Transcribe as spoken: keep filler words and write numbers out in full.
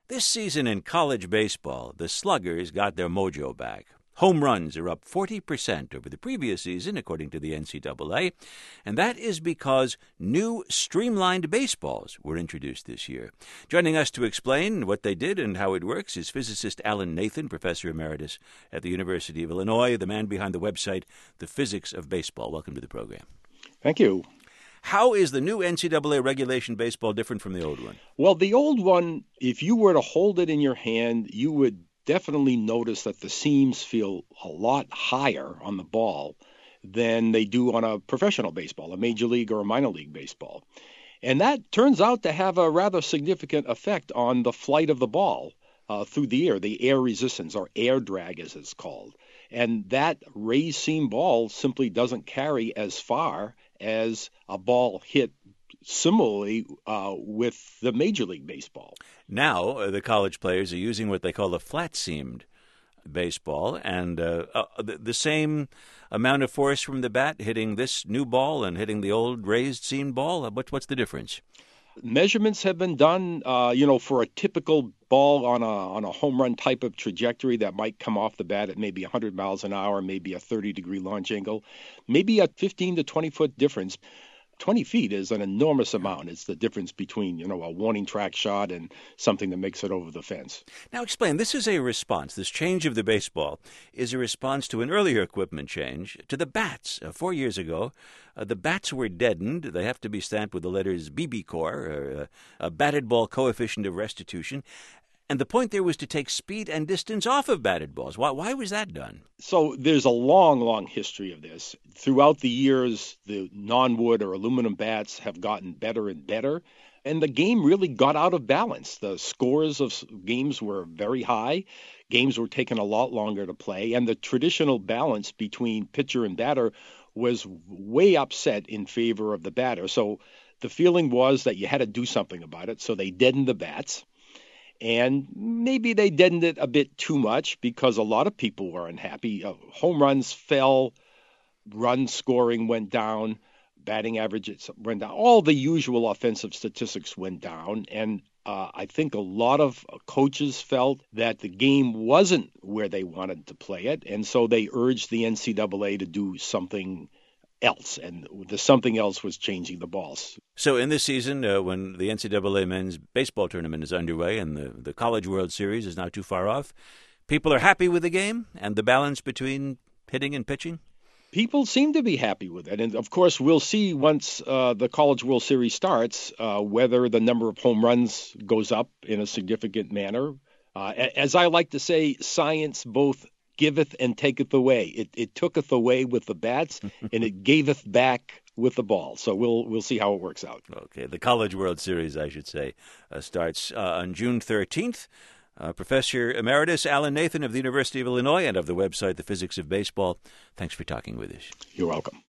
This season in college baseball, the Sluggers got their mojo back. Home runs are up forty percent over the previous season, according to the N C double A, and that is because new streamlined baseballs were introduced this year. Joining us to explain what they did and how it works is physicist Alan Nathan, professor emeritus at the University of Illinois, the man behind the website The Physics of Baseball. Welcome to the program. Thank you. How is the new N C double A regulation baseball different from the old one? Well, the old one, if you were to hold it in your hand, you would definitely notice that the seams feel a lot higher on the ball than they do on a professional baseball, a major league or a minor league baseball. And that turns out to have a rather significant effect on the flight of the ball uh, through the air, the air resistance, or air drag as it's called. And that raised seam ball simply doesn't carry as far as a ball hit similarly uh, with the Major League Baseball. Now, uh, the college players are using what they call a flat-seamed baseball, and uh, uh, the, the same amount of force from the bat hitting this new ball and hitting the old raised-seamed ball. What, what's the difference? Measurements have been done, uh, you know, for a typical ball on a on a home run type of trajectory that might come off the bat at maybe one hundred miles an hour, maybe a thirty degree launch angle, maybe a fifteen to twenty foot difference. twenty feet is an enormous amount. It's the difference between, you know, a warning track shot and something that makes it over the fence. Now explain, this is a response, this change of the baseball is a response to an earlier equipment change to the bats. Uh, four years ago, uh, the bats were deadened. They have to be stamped with the letters B B core, or uh, a batted ball coefficient of restitution. And the point there was to take speed and distance off of batted balls. Why, why was that done? So there's a long, long history of this. Throughout the years, the non-wood or aluminum bats have gotten better and better, and the game really got out of balance. The scores of games were very high. Games were taking a lot longer to play, and the traditional balance between pitcher and batter was way upset in favor of the batter. So the feeling was that you had to do something about it, so they deadened the bats. And maybe they deadened it a bit too much because a lot of people were unhappy. Uh, home runs fell, run scoring went down, batting averages went down. All the usual offensive statistics went down. And uh, I think a lot of coaches felt that the game wasn't where they wanted to play it. And so they urged the N C double A to do something else, and the something else was changing the balls. So in this season, uh, when the N C double A men's baseball tournament is underway and the, the College World Series is not too far off, people are happy with the game and the balance between hitting and pitching? People seem to be happy with it. And, of course, we'll see once uh, the College World Series starts uh, whether the number of home runs goes up in a significant manner. Uh, as I like to say, science both giveth and taketh away. It, it tooketh away with the bats, and it gaveth back with the ball. So we'll we'll see how it works out. Okay, the College World Series, I should say, uh, starts uh, on June thirteenth. Uh, Professor Emeritus Alan Nathan of the University of Illinois and of the website The Physics of Baseball, thanks for talking with us. You're welcome.